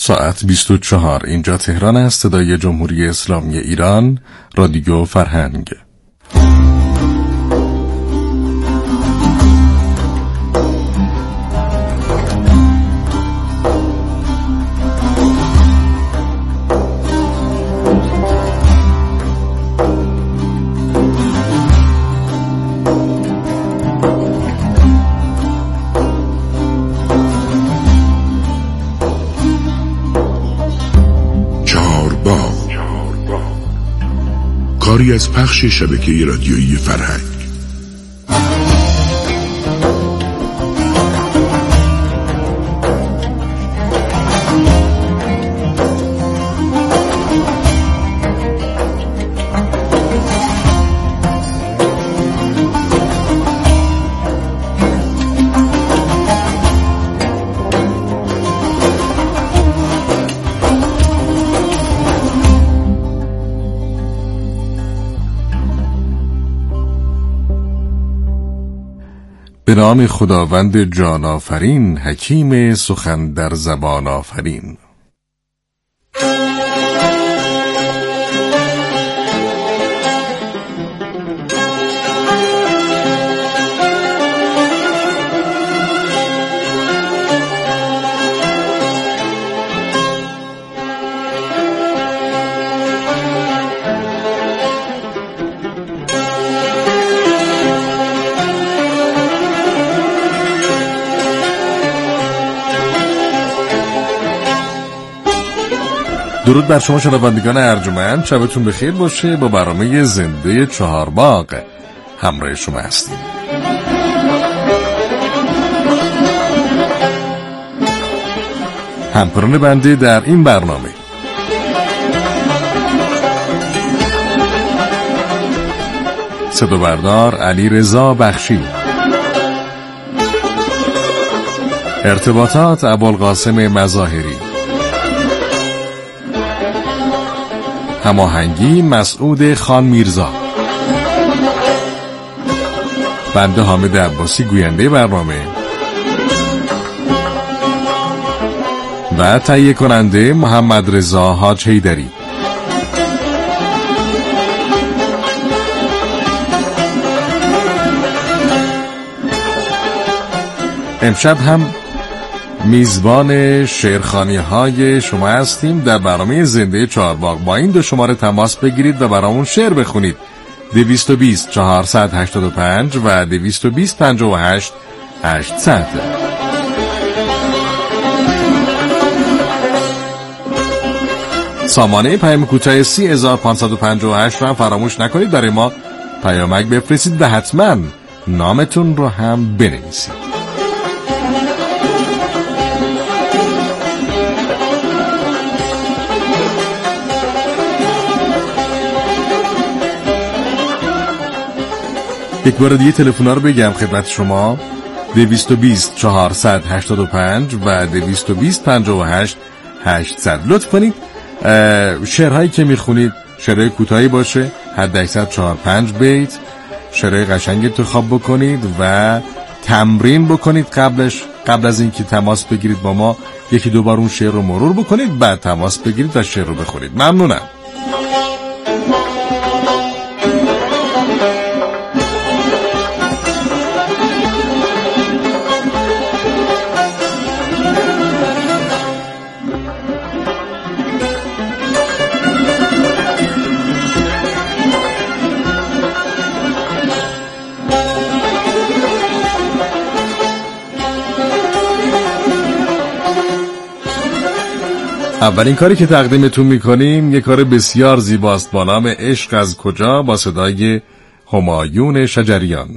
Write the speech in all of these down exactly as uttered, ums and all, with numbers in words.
ساعت بیست و چهار. اینجا تهران است. صدای جمهوری اسلامی ایران، رادیو فرهنگ. کاری از پخش شبکه رادیویی فرهنگ. به نام خداوند جان آفرین، حکیم سخن در زبان آفرین. درود بر شما شنوندگان ارجمند، شبتون بخیر باشه. با برنامه زنده چهارباغ همراه شما هستیم. همکاران بنده در این برنامه: صدا بردار علی رضا بخشی، ارتباطات ابوالقاسم مظاهری، هماهنگی مسعود خان میرزا، بنده حامد عباسی گوینده برنامه و تهیه کننده محمد رضا حاج حیدری. امشب هم میزبان شعرخوانی های شما هستیم در برنامه زنده چهارباغ. با این دو شماره تماس بگیرید و برامون شعر بخونید: دویست و بیست چهارصد هشتاد و پنج و دویست و بیست پنجاه و هشت هشتصد. سامانه پیام کوتاه سی هزار و پانصد و پنجاه و هشت رو هم فراموش نکنید برای ما پیامک بفرستید و حتما نامتون رو هم بنویسید. یک بار دیگه تلفن‌ها رو بگم خدمت شما: دویست و بیست چهارصد هشتاد و پنج و دویست و بیست پنجاه و هشت هشتصد. لطف کنید شعرهایی که میخونید شعرهای کوتاهی باشه، حد اکثر چهار پنج بیت. شعرهای قشنگ انتخاب بکنید و تمرین بکنید قبلش قبل از اینکه تماس بگیرید با ما یکی دو بار اون شعر رو مرور بکنید، بعد تماس بگیرید و شعر رو بخونید. ممنونم. اولین کاری که تقدیمتون میکنیم یک کار بسیار زیباست با نام عشق از کجا، با صدای همایون شجریان.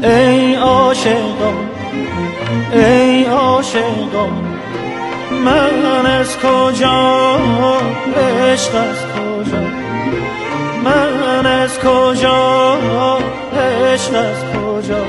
ای عاشقان ای عاشقان من از کجا عشق از کجا من از کجا عشق از کجا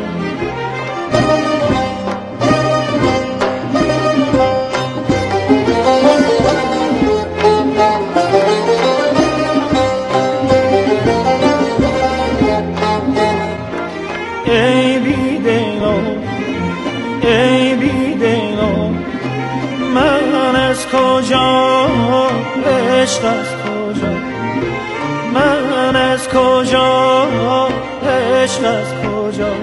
ای بیدلان ای بیدلان من از کجا عشق از کجا من از کجا عشق از کجا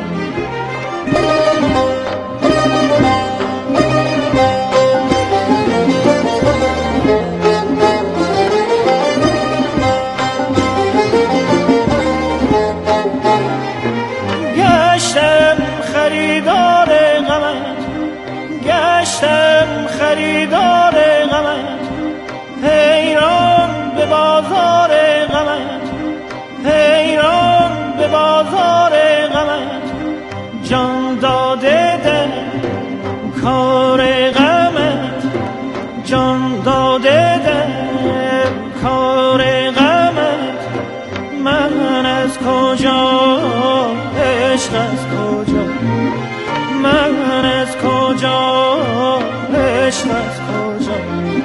گشتم خریدار غمت گشتم خریدار غمت حیران به بازار غمت حیران به بازار غمت جان داده در کار غمت جان داده در کار غمت من از کجا عشق از کجا من از کجا عشق از کجا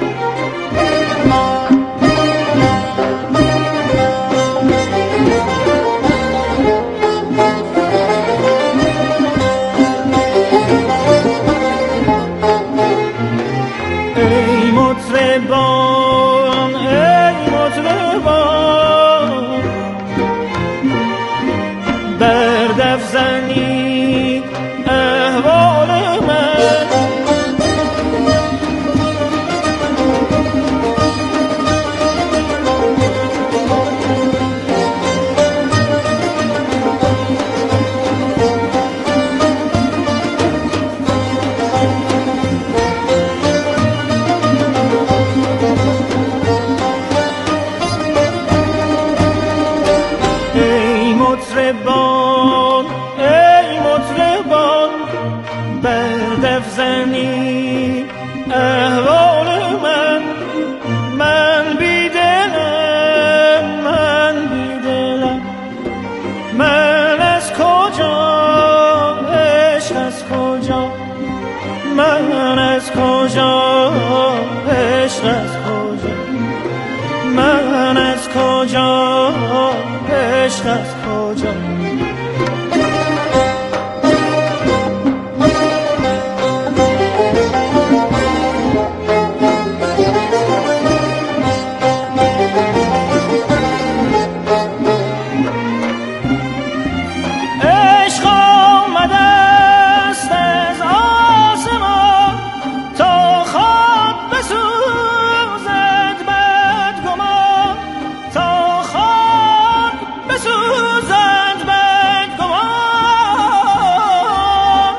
ای مطربان ای مطربان بر دف زنید احوال من ای مطربان ای مطربان بر دف زنید احوال من من بیدلم من بیدلم من از کجا عشق از کجا من از کجا عشق از کجا من از کجا عشق از کجا عشق آمده است از آسمان تا خواب بسوزد بدگمان تا خواب بسوزد بدگمان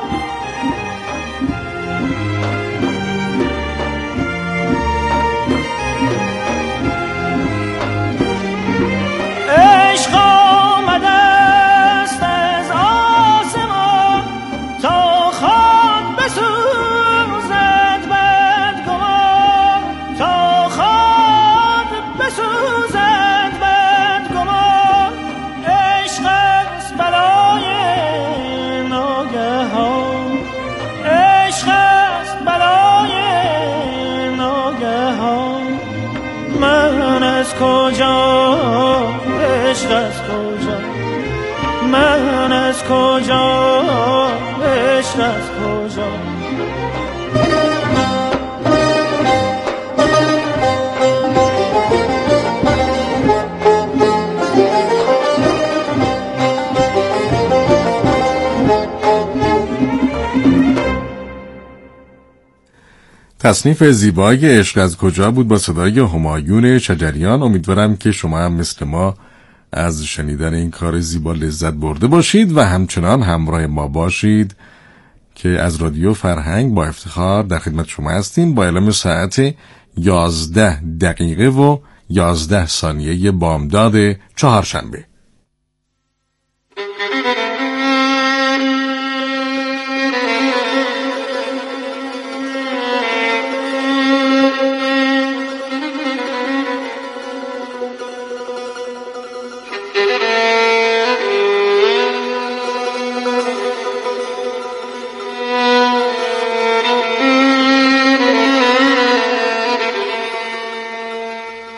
عشق آمده است از آسمان تا خواب بسوزد بدگمان تا خواب بسوزد بدگمان عشق است بلای ناگهان عشق است بلای ناگهان من از کجا عشق از کجا من از کجا عشق از کجا تصنیف زیبای عشق از کجا بود با صدای همایون شجریان. امیدوارم که شما هم مثل ما از شنیدن این کار زیبا لذت برده باشید و همچنان همراه ما باشید که از رادیو فرهنگ با افتخار در خدمت شما هستیم با اعلام ساعت یازده دقیقه و یازده ثانیه بامداد چهارشنبه.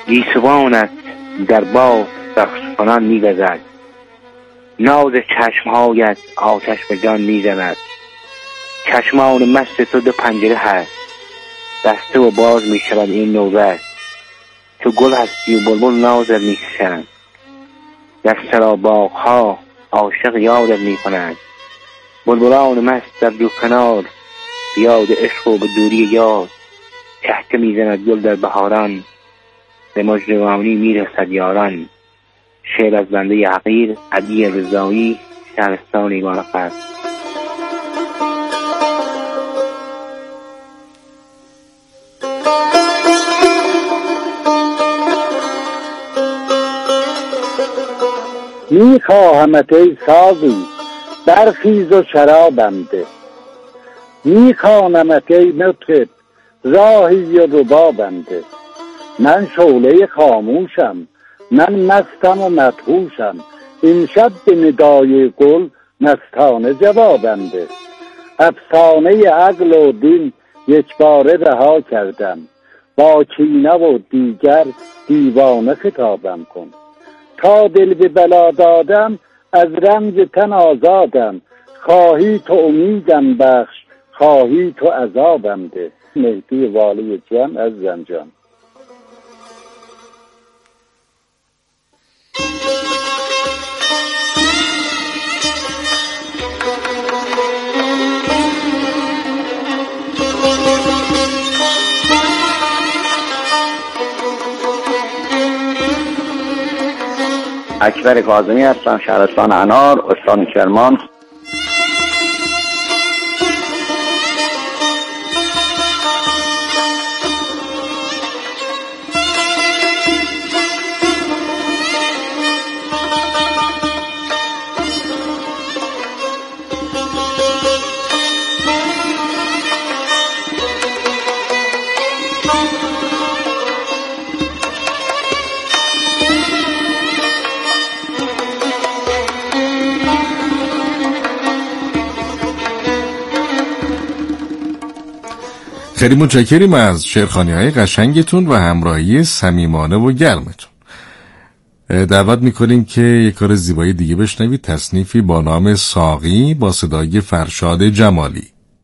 گیسوانت در باغ رقص کنان می‌گذد، ناز چشمهایت آتش به جان می‌زند. چشمان مست تو دو پنجره هست، بسته و باز می‌شود این نوبت. تو گل هستی و بلبل نازت می‌کشند، در سرا باغ‌ها عاشق یادت می‌کنند. بلبلان مست در دو کنار بیاد عشق و به دوری یاد. چهکه می‌زند گل در بهاران، به مژدگانی میرسد یاران. شعر از بنده حقیر علی رضایی، شهرستان ایوان فر. می خواهمت ای ساقی برخیز و شرابم ده، می خوانمت ای مطرب راهی و ربابم ده. من شعله خاموشم، من مستم و مدهوشم، این شب به ندای گل مستانه جوابم ده. افسانه عقل و دین یک باره رها کردم، با کینه و دیگر دیوانه خطابم کن. تا دل به بلا دادم از رنج تن آزادم، خواهی تو امیدم بخش، خواهی تو عذابم ده. مهدی والی جان از زنجان. اکبر کاظمی هستم، شهرستان انار، استان کرمان. خیلی متشکریم از شعرخوانی‌های قشنگتون و همراهی صمیمانه و گرمتون. دعوت میکنیم که یک کار زیبایی دیگه بشنوید، تصنیفی با نام ساقی با صدای فرشاد جمالی.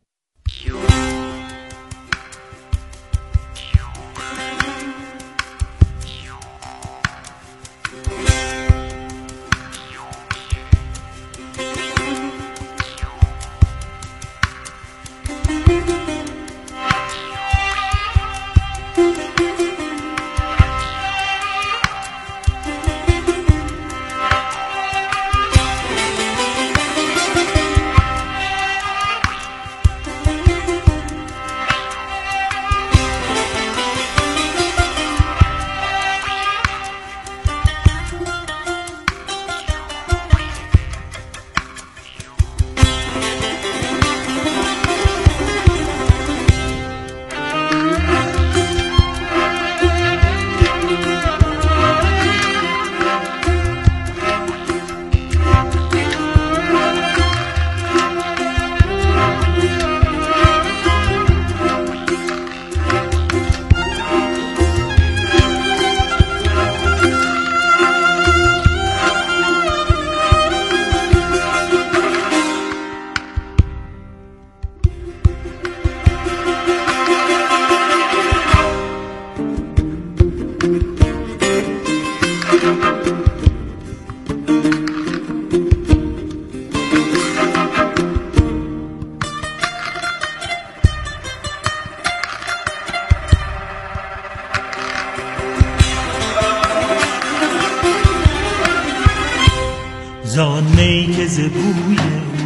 زان می که ز بوی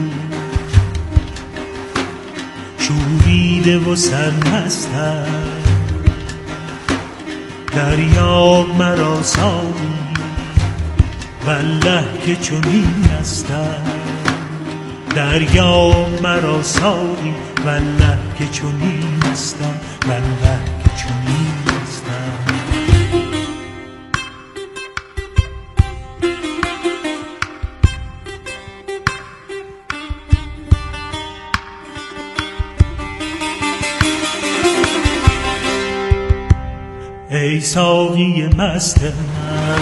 شوریده و سرمست است، دریا مرا ساقی والله که چنین است. دریا مرا ساقی والله که چنین است، والله که چنین است. ای ساقی مست من،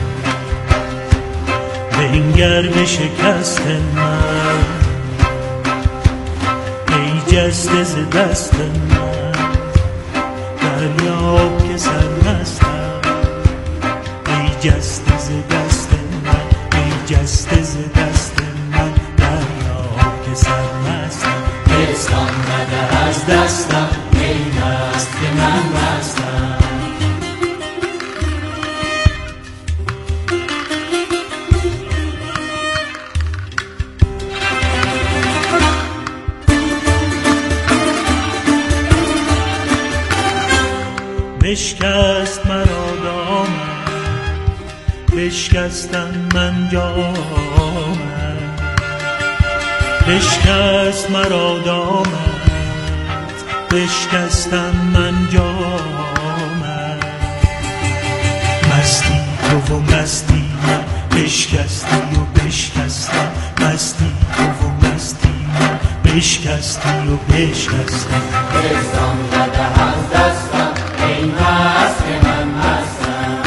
بنگر به شکست من، ای جسته ز دست من، دریاب که سرمستم، ای جسته ز دست من، ای جسته ز دست من، دریاب که سرمستم، بستان بده از دستم، ای مست که من مستم. بشکست مرا دامن، بشکستم من جامن، بشکست مرا دامن، بشکستم من جامن، مستی تو و مستی من، بشکستی و بشکستم، مستی تو و مستی من، بشکستی و بشکستم، بستان بده از دستم، ای مست که من مستم.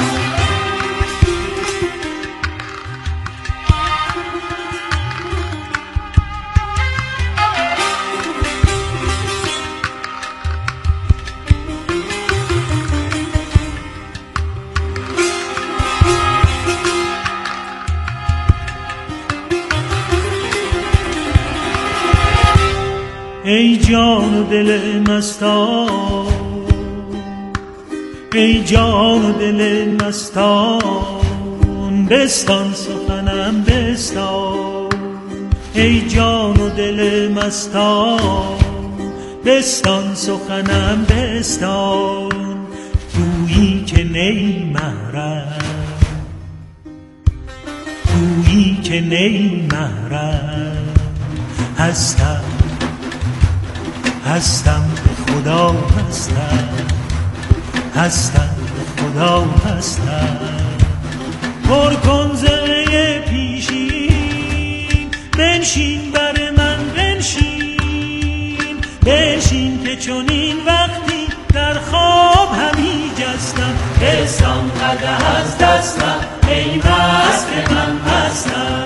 ای جان و دل مستان، ای جان و دل مستان، بستان سخنم بستان، ای جان و دل مستان، بستان سخنم بستان، گویی که نی محرم، گویی که نی محرم، هستم هستم به خدا هستم، هستم به خدا هستم، پر کن زره پیشین، بنشین بر من بنشین، بنشین که چنین وقتی در خواب همی جستم، بستان قدح از دستم، ای مست که من مستم.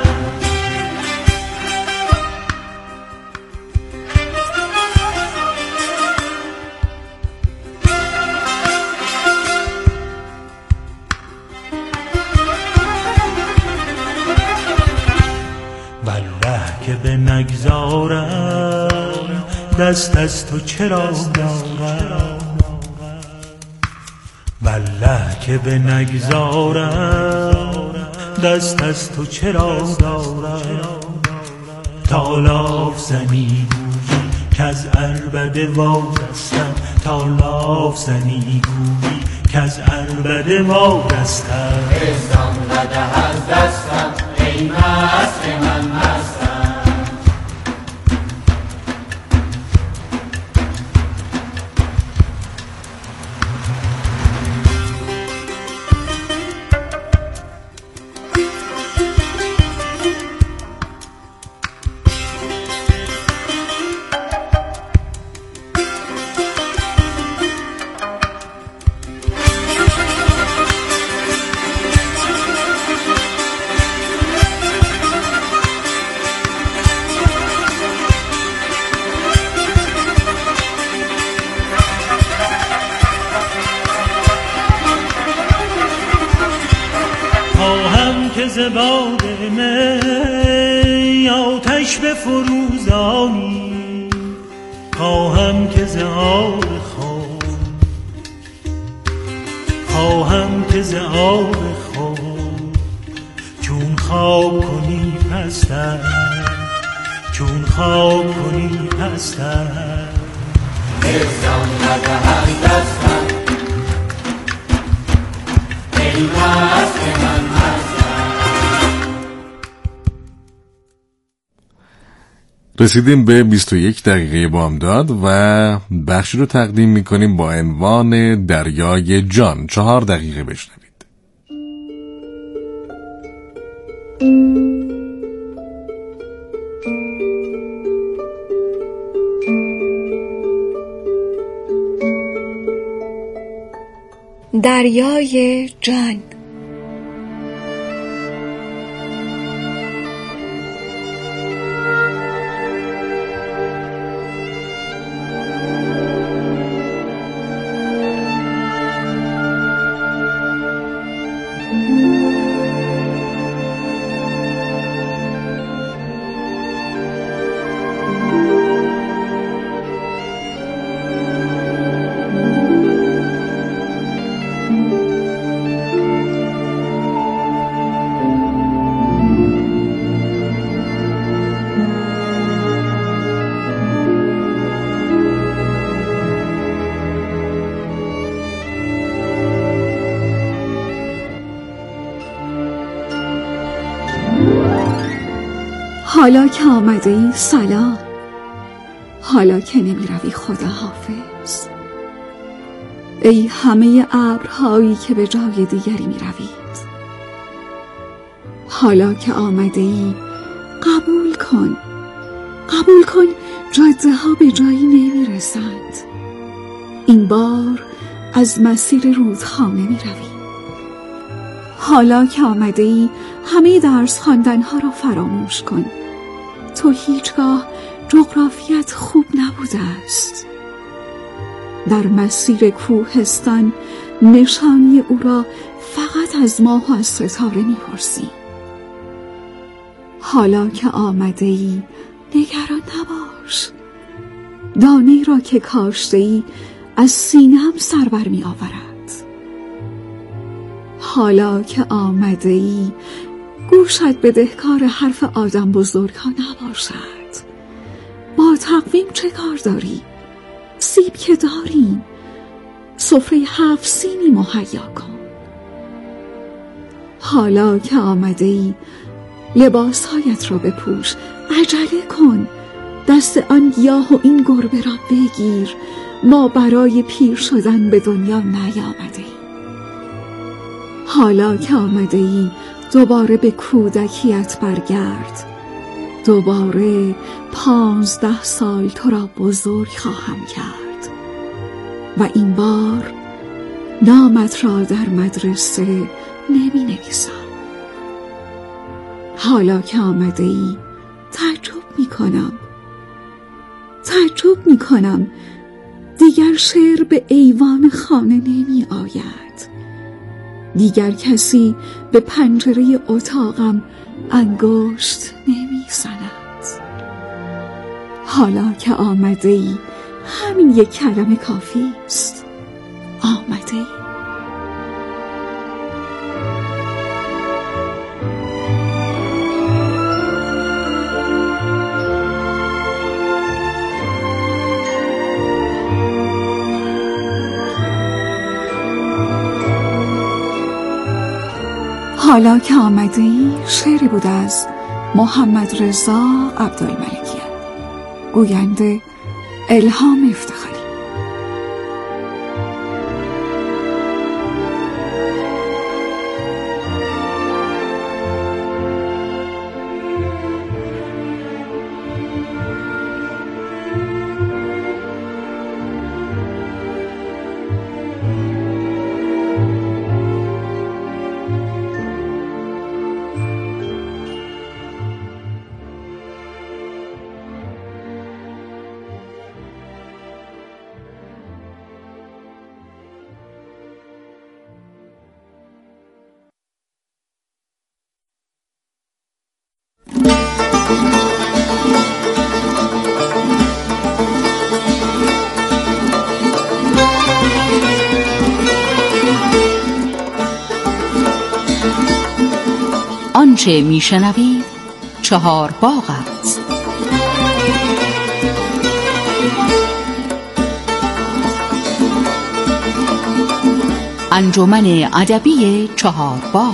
والله که به نگذارم دست از تو چرا دارم، والله که به نگذارم دست از تو چرا دارم، تا لاف زنی گویی که از عربده وارستم، تا لاف زنی گویی که از عربده وارستم، بستان بده از دستم، ای مست که من مستم. ز باده می آتش بفروزانی، خواهم که ز آب خود، خواهم که ز آب خود چون خواب کنی پستم، چون خواب کنی پستم، بستان بده از دستم، ای مست که من مستم. رسیدیم به بیست و یک دقیقه بامداد و بخشی رو تقدیم میکنیم با عنوان دریای جان. چهار دقیقه بشنوید. دریای جان. حالا که آمده ای سلام، حالا که نمی روی خدا حافظ. ای همه ابرهایی که به جای دیگری می روید، حالا که آمده ای قبول کن، قبول کن جاده ها به جایی نمی رسند. این بار از مسیر رودخانه می روی. حالا که آمده ای همه درس خواندن ها را فراموش کن. تو هیچگاه جغرافیت خوب نبوده است. در مسیر کوهستان نشانی او را فقط از ماه و از ستاره می‌پرسی. حالا که آمده ای نگران نباش. دانه‌ای را که کاشته ای از سینه‌ام سر بر می آورد. حالا که آمده ای گوشت بدهکار حرف آدم بزرگ ها نباشد. با تقویم چه کار داری؟ سیب که داریم، سفره هفت سینی مهیا کن. حالا که آمده ای لباسهایت را بپوش، عجله کن. دست آن گیاه و این گربه را بگیر. ما برای پیر شدن به دنیا نیامده ایم. حالا که آمده ای دوباره به کودکیت برگرد. دوباره پانزده سال تو را بزرگ خواهم کرد و این بار نامت را در مدرسه نمی نویسم. حالا که آمده ای تعجب می کنم تعجب می کنم دیگر شعر به ایوان خانه نمی آید. دیگر کسی به پنجره اتاقم انگشت نمی زند. حالا که آمده ای همین یک کلمه کافی است. آمده ای. حالا که آمده ای شعری بود از محمد رضا عبدالملکیان، گوینده الهام افتخاری. آنچه میشنوید چهار باغ است. انجمن ادبی چهار باغ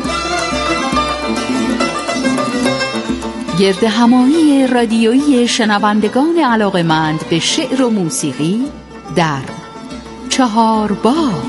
گرد همایی رادیویی شنوندگان علاقه‌مند به شعر و موسیقی در چهار باغ.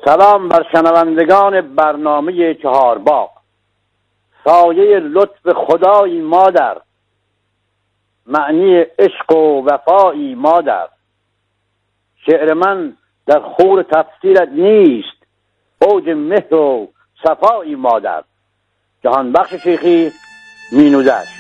سلام بر شنوندگان برنامه چهارباغ. سایه لطف خدایی مادر، معنی عشق و وفایی مادر. شعر من در خور تفسیرت نیست، اوج مهر و صفایی مادر. جهان بخش شیخی، مینودشت.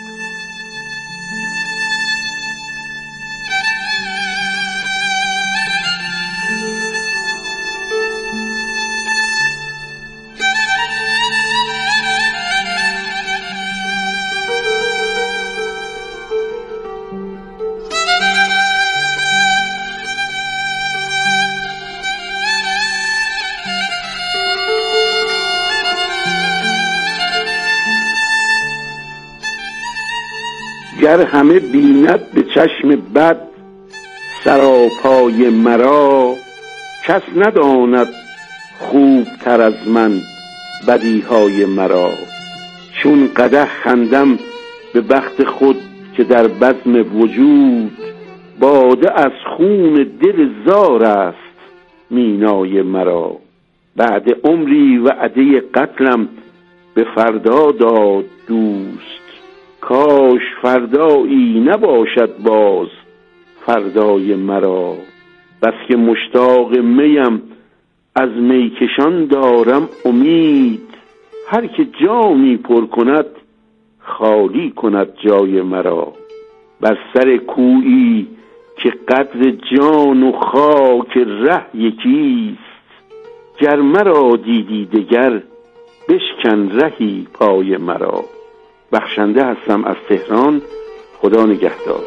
گر همه بیند به چشم بد سراپای مرا، کس نداند خوب تر از من بدیهای مرا. چون قدح خندم به بخت خود که در بزم وجود، باده از خون دل زار است مینای مرا. بعد عمری وعده قتلم به فردا داد دوست، کاش فردایی نباشد باز فردای مرا. بس که مشتاق میم از میکشان دارم امید، هر که جامی پر کند خالی کند جای مرا. بر سر کویی که قدر جان و خاک ره یکیست، گر مرا دیدی دگر بشکن رهی پای مرا. بخشنده هستم از تهران. خدا نگهدار.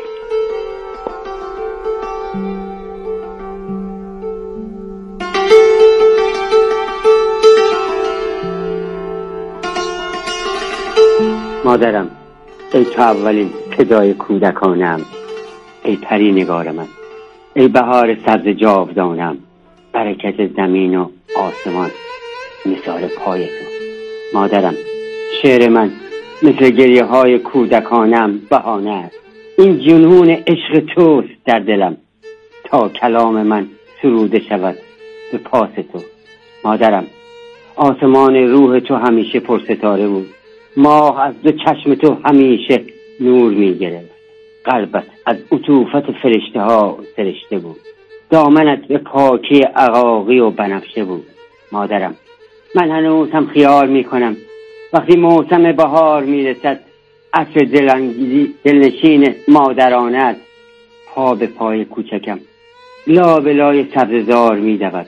مادرم، ای تو اولین فدای کودکانم، ای پری نگار من، ای بهار سبز جاودانم، برکت زمین و آسمان مثال پای تو. مادرم، شعر من مثل گریه های کودکانم بهانه است. این جنون عشق توست در دلم، تا کلام من سروده شود به پاس تو. مادرم، آسمان روح تو همیشه پرستاره بود، ماه از دو چشم تو همیشه نور می گرفت، قلبت از عطوفت فرشته ها سرشته بود، دامنت به پاکی عقاقی و بنفشه بود. مادرم، من هنوز هم خیال می کنم وقتی موسم بهار میرسد، عطر دلنشین مادرانت پا به پای کوچکم لا به لای سبززار میدود.